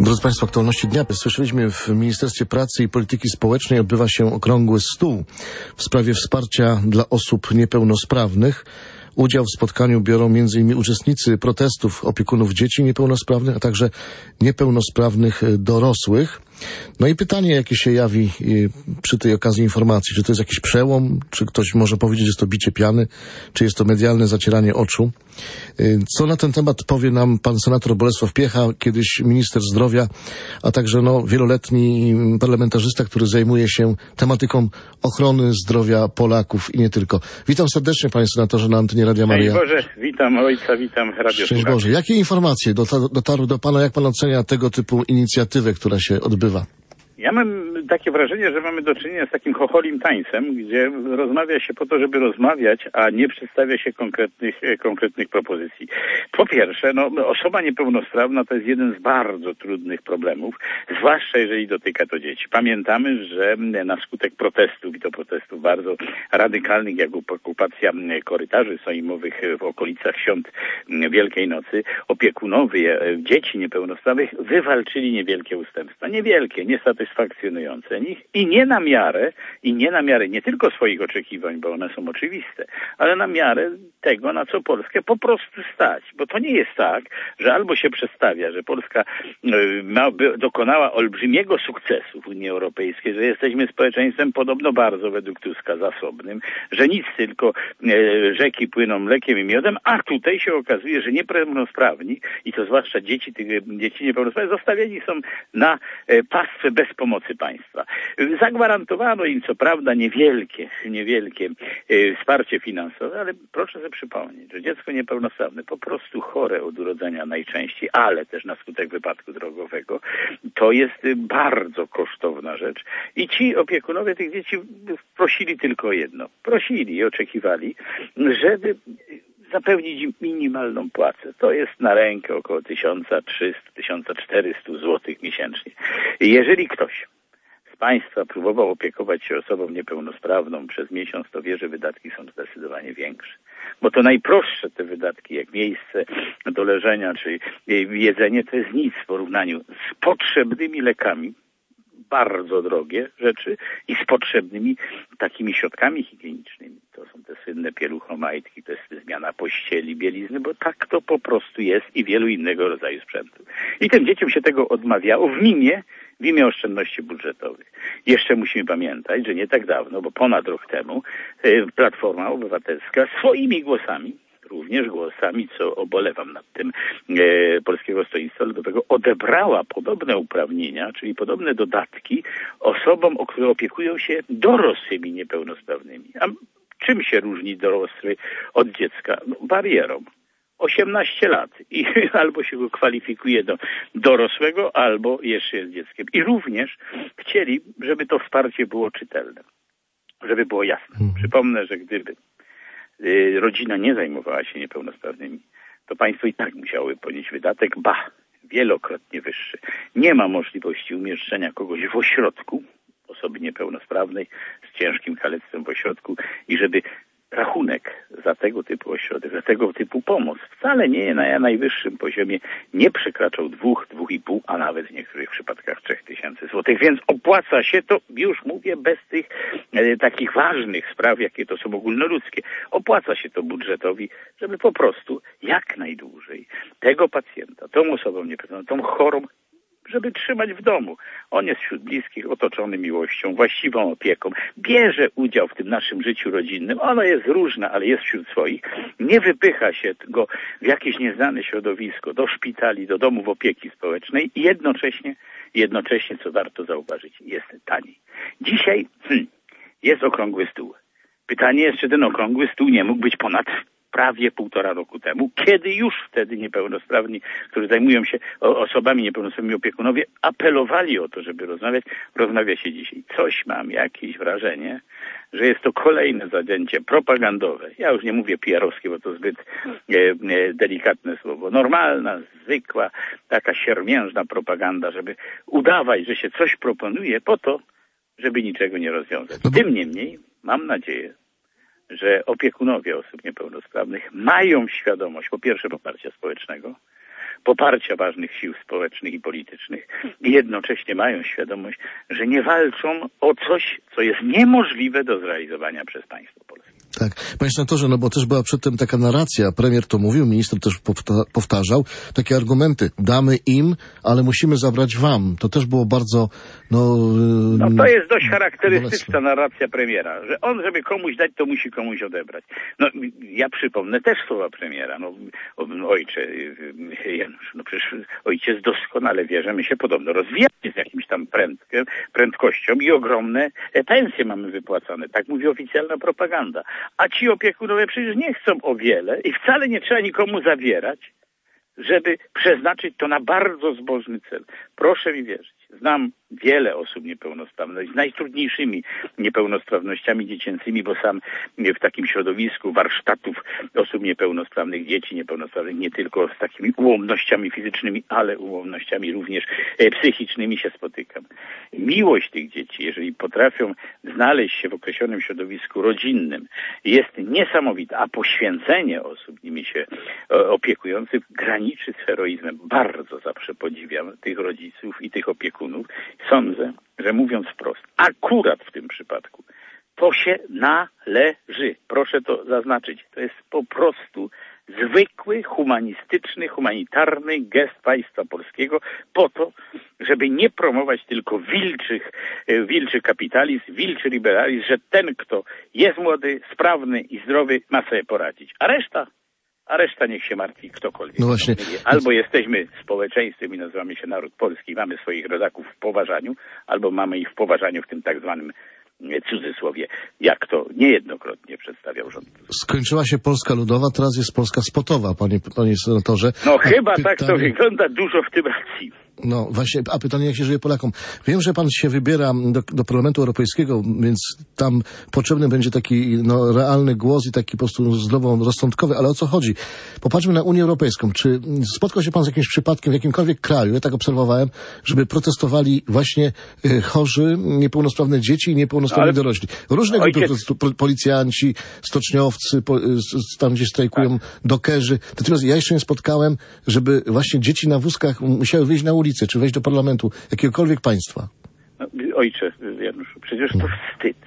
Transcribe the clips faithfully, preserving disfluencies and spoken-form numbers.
Drodzy Państwo, aktualności dnia. Słyszeliśmy, w Ministerstwie Pracy i Polityki Społecznej odbywa się okrągły stół w sprawie wsparcia dla osób niepełnosprawnych. Udział w spotkaniu biorą między innymi uczestnicy protestów opiekunów dzieci niepełnosprawnych, a także niepełnosprawnych dorosłych. No i pytanie, jakie się jawi przy tej okazji informacji, czy to jest jakiś przełom, czy ktoś może powiedzieć, że jest to bicie piany, czy jest to medialne zacieranie oczu. Co na ten temat powie nam pan senator Bolesław Piecha, kiedyś minister zdrowia, a także no, wieloletni parlamentarzysta, który zajmuje się tematyką ochrony zdrowia Polaków i nie tylko. Witam serdecznie, panie senatorze, na antenie Radia Maryja. Szczęść Boże, witam ojca, witam Radio Szczęść Boże. Jakie informacje dotarły do pana, jak pan ocenia tego typu inicjatywę, która się odbywa? Ja mam takie wrażenie, że mamy do czynienia z takim chocholim tańcem, gdzie rozmawia się po to, żeby rozmawiać, a nie przedstawia się konkretnych, konkretnych propozycji. Po pierwsze, no, osoba niepełnosprawna to jest jeden z bardzo trudnych problemów, zwłaszcza jeżeli dotyka to dzieci. Pamiętamy, że na skutek protestów, i to protestów bardzo radykalnych, jak okupacja korytarzy sejmowych w okolicach świąt Wielkiej Nocy, opiekunowie dzieci niepełnosprawnych wywalczyli niewielkie ustępstwa. Niewielkie, niestety satysfakcjonujące nich i nie na miarę, i nie na miarę nie tylko swoich oczekiwań, bo one są oczywiste, ale na miarę tego, na co Polskę po prostu stać. Bo to nie jest tak, że albo się przedstawia, że Polska ma, dokonała olbrzymiego sukcesu w Unii Europejskiej, że jesteśmy społeczeństwem podobno bardzo według Tuska zasobnym, że nic, tylko rzeki płyną mlekiem i miodem, a tutaj się okazuje, że niepełnosprawni, i to zwłaszcza dzieci, tych dzieci niepełnosprawnych, zostawieni są na pastwę bez pomocy państwa. Zagwarantowano im co prawda niewielkie, niewielkie e, wsparcie finansowe, ale proszę sobie przypomnieć, że dziecko niepełnosprawne, po prostu chore od urodzenia najczęściej, ale też na skutek wypadku drogowego, to jest bardzo kosztowna rzecz. I ci opiekunowie tych dzieci prosili tylko jedno. Prosili i oczekiwali, żeby zapewnić im minimalną płacę. To jest na rękę około tysiąc trzysta do tysiąc czterysta złotych miesięcznie. Jeżeli ktoś z państwa próbował opiekować się osobą niepełnosprawną przez miesiąc, to wie, że wydatki są zdecydowanie większe. Bo to najprostsze te wydatki, jak miejsce do leżenia, czy jedzenie, to jest nic w porównaniu z potrzebnymi lekami, bardzo drogie rzeczy, i z potrzebnymi takimi środkami higienicznymi. To są te słynne pieluchomajtki, to jest zmiana pościeli, bielizny, bo tak to po prostu jest, i wielu innego rodzaju sprzętu. I tym dzieciom się tego odmawiało w imię, w imię oszczędności budżetowych. Jeszcze musimy pamiętać, że nie tak dawno, bo ponad rok temu, Platforma Obywatelska swoimi głosami, również głosami, co obolewam nad tym, e, Polskiego Stronnictwa Ludowego, odebrała podobne uprawnienia, czyli podobne dodatki osobom, o które opiekują się dorosłymi niepełnosprawnymi. A czym się różni dorosły od dziecka? No, barierą. osiemnaście lat i albo się go kwalifikuje do dorosłego, albo jeszcze jest dzieckiem. I również chcieli, żeby to wsparcie było czytelne, żeby było jasne. Przypomnę, że gdyby rodzina nie zajmowała się niepełnosprawnymi, to państwo i tak musiały ponieść wydatek, ba, wielokrotnie wyższy. Nie ma możliwości umieszczenia kogoś w ośrodku, osoby niepełnosprawnej z ciężkim kalectwem w ośrodku, i żeby rachunek za tego typu ośrodek, za tego typu pomoc wcale nie na najwyższym poziomie nie przekraczał dwóch, dwóch i pół, a nawet w niektórych przypadkach trzech tysięcy złotych. Więc opłaca się to, już mówię, bez tych e, takich ważnych spraw, jakie to są ogólnoludzkie. Opłaca się to budżetowi, żeby po prostu jak najdłużej tego pacjenta, tą osobą niepełnosprawną, tą chorą, żeby trzymać w domu. On jest wśród bliskich, otoczony miłością, właściwą opieką, bierze udział w tym naszym życiu rodzinnym. Ono jest różne, ale jest wśród swoich. Nie wypycha się go w jakieś nieznane środowisko, do szpitali, do domów opieki społecznej i jednocześnie, jednocześnie, co warto zauważyć, jest taniej. Dzisiaj hmm, jest okrągły stół. Pytanie jest, czy ten okrągły stół nie mógł być ponad prawie półtora roku temu, kiedy już wtedy niepełnosprawni, którzy zajmują się osobami niepełnosprawnymi, opiekunowie, apelowali o to, żeby rozmawiać. Rozmawia się dzisiaj. Coś mam jakieś wrażenie, że jest to kolejne zadęcie propagandowe. Ja już nie mówię P R-owskie, bo to zbyt e, e, delikatne słowo. Normalna, zwykła, taka siermiężna propaganda, żeby udawać, że się coś proponuje po to, żeby niczego nie rozwiązać. Tym niemniej mam nadzieję, że opiekunowie osób niepełnosprawnych mają świadomość, po pierwsze, poparcia społecznego, poparcia ważnych sił społecznych i politycznych i jednocześnie mają świadomość, że nie walczą o coś, co jest niemożliwe do zrealizowania przez państwo polskie. Tak, panie senatorze, no bo też była przedtem taka narracja, premier to mówił, minister też powtarzał, takie argumenty, damy im, ale musimy zabrać wam. To też było bardzo, no... No to jest dość charakterystyczna narracja premiera, że on, żeby komuś dać, to musi komuś odebrać. No ja przypomnę też słowa premiera, no ojcze, Janusz, no przecież ojciec doskonale wie, że my się podobno rozwijamy z jakimś tam prędkiem, prędkością i ogromne pensje mamy wypłacane. Tak mówi oficjalna propaganda. A ci opiekunowie przecież nie chcą o wiele i wcale nie trzeba nikomu zawierać, żeby przeznaczyć to na bardzo zbożny cel. Proszę mi wierzyć, znam wiele osób niepełnosprawnych z najtrudniejszymi niepełnosprawnościami dziecięcymi, bo sam w takim środowisku warsztatów osób niepełnosprawnych, dzieci niepełnosprawnych, nie tylko z takimi ułomnościami fizycznymi, ale ułomnościami również psychicznymi się spotykam. Miłość tych dzieci, jeżeli potrafią znaleźć się w określonym środowisku rodzinnym, jest niesamowita, a poświęcenie osób nimi się opiekujących graniczy z heroizmem. Bardzo zawsze podziwiam tych rodziców i tych opiekunów. Sądzę, że mówiąc wprost, akurat w tym przypadku to się należy. Proszę to zaznaczyć. To jest po prostu zwykły, humanistyczny, humanitarny gest państwa polskiego po to, żeby nie promować tylko wilczych, wilczy kapitalizm, wilczy liberalizm, że ten, kto jest młody, sprawny i zdrowy, ma sobie poradzić. A reszta A reszta niech się martwi ktokolwiek. No właśnie. Albo jesteśmy społeczeństwem i nazywamy się naród polski, mamy swoich rodaków w poważaniu, albo mamy ich w poważaniu w tym tak zwanym cudzysłowie, jak to niejednokrotnie przedstawiał rząd. Skończyła się Polska Ludowa, teraz jest Polska Spotowa, panie, panie senatorze. No a chyba pytanie... tak to wygląda, dużo w tym racji. No właśnie, a pytanie, jak się żyje Polakom. Wiem, że pan się wybiera do, do Parlamentu Europejskiego, więc tam potrzebny będzie taki no, realny głos i taki po prostu zdroworozsądkowy, ale o co chodzi? Popatrzmy na Unię Europejską. Czy spotkał się pan z jakimś przypadkiem w jakimkolwiek kraju, ja tak obserwowałem, żeby protestowali właśnie y, chorzy, niepełnosprawne dzieci i niepełnosprawni ale... dorośli? Różne grupy, Ojciec... policjanci, stoczniowcy, po, tam gdzie strajkują dokerzy. Natomiast ja jeszcze nie spotkałem, żeby właśnie dzieci na wózkach musiały wyjść na ulicę, czy wejść do parlamentu jakiegokolwiek państwa. No, ojcze Januszu, przecież to wstyd,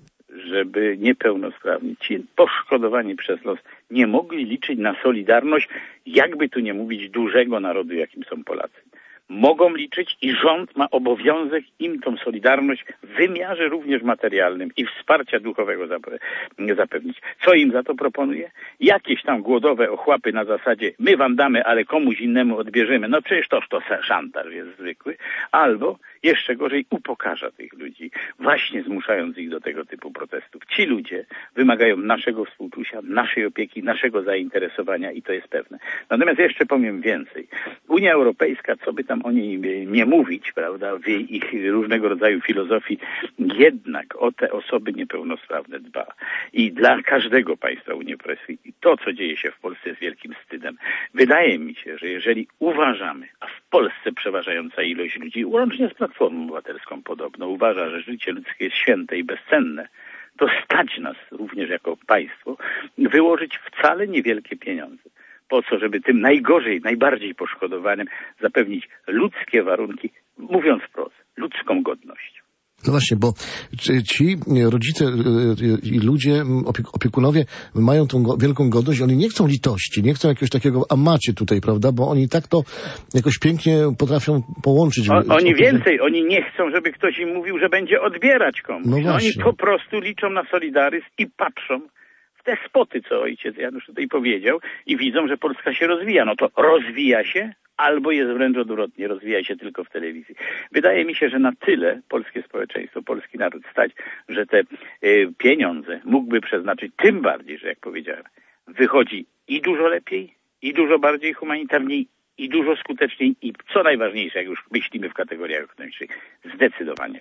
żeby niepełnosprawni, ci poszkodowani przez los, nie mogli liczyć na solidarność, jakby tu nie mówić, dużego narodu, jakim są Polacy. Mogą liczyć i rząd ma obowiązek im tą solidarność w wymiarze również materialnym i wsparcia duchowego zapewnić. Co im za to proponuje? Jakieś tam głodowe ochłapy na zasadzie my wam damy, ale komuś innemu odbierzemy. No przecież toż to szantaż jest zwykły. Albo jeszcze gorzej upokarza tych ludzi, właśnie zmuszając ich do tego typu protestów. Ci ludzie wymagają naszego współczucia, naszej opieki, naszego zainteresowania i to jest pewne. Natomiast jeszcze powiem więcej. Unia Europejska, co by tam o niej nie mówić, prawda, w jej ich różnego rodzaju filozofii, jednak o te osoby niepełnosprawne dba. I dla każdego państwa Unii Europejskiej to, co dzieje się w Polsce, jest wielkim wstydem. Wydaje mi się, że jeżeli uważamy, a w Polsce przeważająca ilość ludzi, łącznie z Platformą Obywatelską podobno, uważa, że życie ludzkie jest święte i bezcenne, to stać nas również jako państwo wyłożyć wcale niewielkie pieniądze. Po co, żeby tym najgorzej, najbardziej poszkodowanym zapewnić ludzkie warunki, mówiąc wprost, ludzką godność. No właśnie, bo ci rodzice i ludzie, opiekunowie mają tą wielką godność, oni nie chcą litości, nie chcą jakiegoś takiego amacie tutaj, prawda, bo oni tak to jakoś pięknie potrafią połączyć. O, oni więcej, oni nie chcą, żeby ktoś im mówił, że będzie odbierać komuś. No no oni po prostu liczą na solidaryzm i patrzą w te spoty, co ojciec Janusz tutaj powiedział i widzą, że Polska się rozwija. No to rozwija się, albo jest wręcz odwrotnie, rozwija się tylko w telewizji. Wydaje mi się, że na tyle polskie społeczeństwo, polski naród stać, że te y, pieniądze mógłby przeznaczyć, tym bardziej, że jak powiedziałem, wychodzi i dużo lepiej, i dużo bardziej humanitarniej, i dużo skuteczniej, i co najważniejsze, jak już myślimy w kategoriach ekonomicznych, zdecydowanie taniej.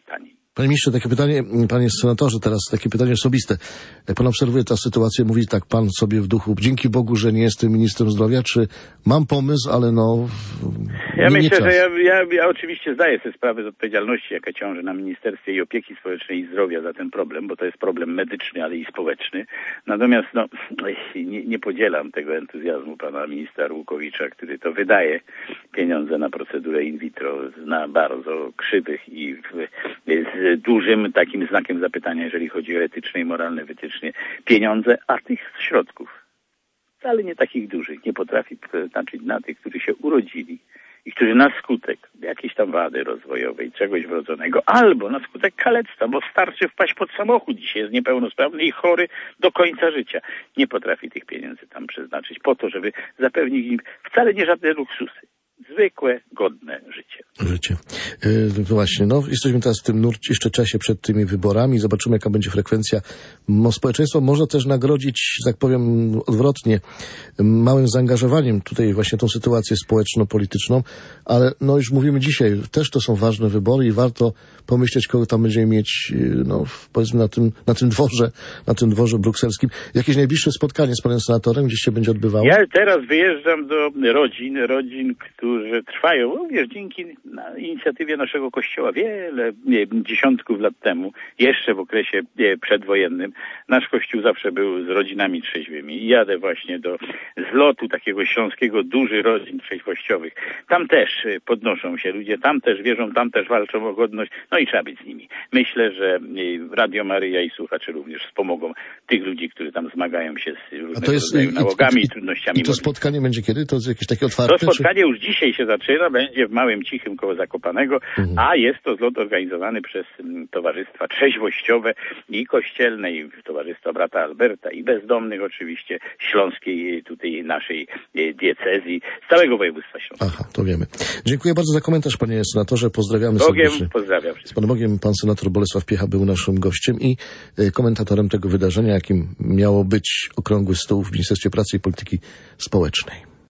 Panie ministrze, takie pytanie, panie senatorze, teraz takie pytanie osobiste. Jak pan obserwuje tę sytuację, mówi tak pan sobie w duchu, dzięki Bogu, że nie jestem ministrem zdrowia, czy mam pomysł, ale no... Ja nie, myślę, nie że ja, ja, ja oczywiście zdaję sobie sprawę z odpowiedzialności, jaka ciąży na Ministerstwie i Opieki Społecznej i Zdrowia za ten problem, bo to jest problem medyczny, ale i społeczny. Natomiast no, nie, nie podzielam tego entuzjazmu pana ministra Arłukowicza, który to wydaje pieniądze na procedurę in vitro na bardzo krzywych i w, z dużym takim znakiem zapytania, jeżeli chodzi o etyczne i moralne wytyczne pieniądze, a tych środków wcale nie takich dużych nie potrafi przeznaczyć na tych, którzy się urodzili i którzy na skutek jakiejś tam wady rozwojowej, czegoś wrodzonego, albo na skutek kalectwa, bo starczy wpaść pod samochód, dzisiaj jest niepełnosprawny i chory do końca życia, nie potrafi tych pieniędzy tam przeznaczyć po to, żeby zapewnić im wcale nie żadne luksusy. Zwykłe, godne życie. Życie. Yy, właśnie, no jesteśmy teraz w tym nurcie, jeszcze czasie przed tymi wyborami. Zobaczymy, jaka będzie frekwencja. No, społeczeństwo może też nagrodzić, że tak powiem odwrotnie, małym zaangażowaniem tutaj właśnie tą sytuację społeczno-polityczną, ale no już mówimy dzisiaj, też to są ważne wybory i warto pomyśleć, kogo tam będziemy mieć, no powiedzmy na tym, na tym dworze, na tym dworze brukselskim. Jakieś najbliższe spotkanie z panem senatorem, gdzieś się będzie odbywało? Ja teraz wyjeżdżam do rodzin, rodzin, którzy trwają również dzięki na inicjatywie naszego Kościoła wiele, nie, dziesiątków lat temu, jeszcze w okresie nie, przedwojennym, nasz Kościół zawsze był z rodzinami trzeźwymi. I jadę właśnie do zlotu takiego śląskiego, dużych rodzin trzeźwościowych. Tam też podnoszą się ludzie, tam też wierzą, tam też walczą o godność, no i trzeba być z nimi. Myślę, że Radio Maryja i słuchacze również wspomogą tych ludzi, którzy tam zmagają się z różnego jest, rodzaju i, nałogami i, i trudnościami. I to spotkanie będzie kiedy? To jest jakieś takie otwarte? To spotkanie czy... już dzisiaj się zaczyna, będzie w Małym Cichym koło Zakopanego, mhm. a jest to zlot organizowany przez m, towarzystwa trzeźwościowe i kościelne, i Towarzystwo Brata Alberta, i bezdomnych oczywiście, śląskiej tutaj naszej e, diecezji, z całego województwa śląskiego. Aha, to wiemy. Dziękuję bardzo za komentarz, panie senatorze. Pozdrawiamy Bogiem, serdecznie. pozdrawiam wszystkich. Z Panem Bogiem, pan senator Bolesław Piecha był naszym gościem i y, komentatorem tego wydarzenia, jakim miało być okrągły stół w Ministerstwie Pracy i Polityki Społecznej.